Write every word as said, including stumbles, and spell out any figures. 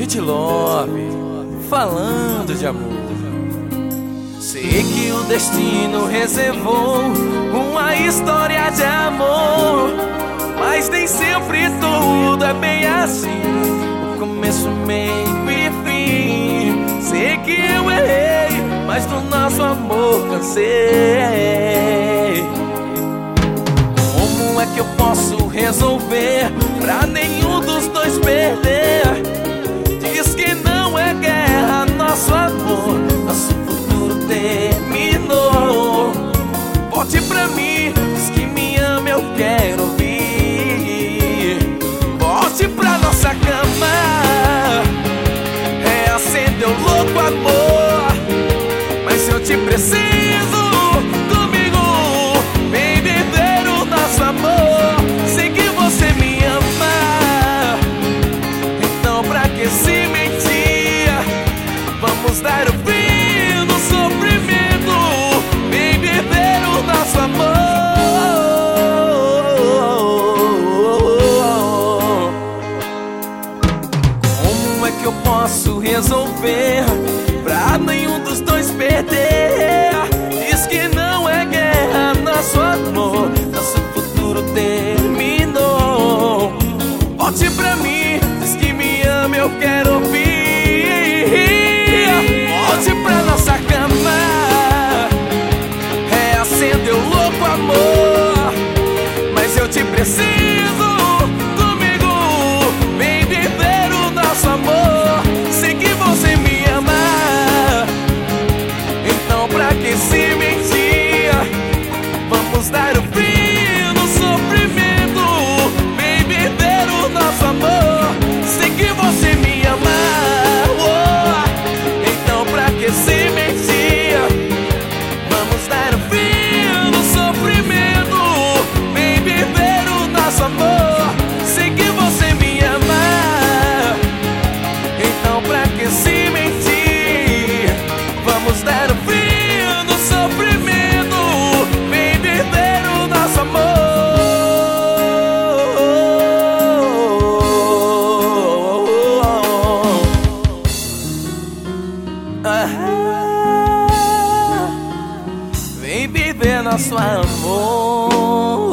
Sweet Love, falando de amor. Sei que o destino reservou uma história de amor, mas nem sempre tudo é bem assim. O começo, meio e fim. Sei que eu errei, mas do nosso amor cansei. Como é que eu posso resolver pra nenhum dos dois perder? Diz que não é guerra, nosso amor, nosso futuro terminou. Volte pra mim, diz que me ama, eu quero ouvir. Volte pra nossa cama, reacendeu louco amor. Mas se eu te preciso comigo, vem viver o nosso amor. Sei que você me ama, então pra que se mentir? Vamos dar o fim no sofrimento, vem viver o nosso amor. Como é que eu posso resolver pra nenhum dos dois perder? Diz que não é guerra, nosso amor, nosso futuro terminou. Volte pra mim, diz que me ama, eu quero ouvir. Volte pra nossa cama, reacendeu louco amor. Mas eu te preciso comigo, vem viver o nosso amor. Sei que você me ama, então pra que se mentir? Vamos dar o fim no sofrimento, vem viver o nosso amor. Sei que você me ama, oh, então pra que se mentir? Vamos dar o fim no sofrimento, vem viver o nosso amor. Sei que você me ama, então pra que se mentir? Vamos dar o fim no sofrimento, vem viver o nosso amor. Ah, vem viver nosso amor.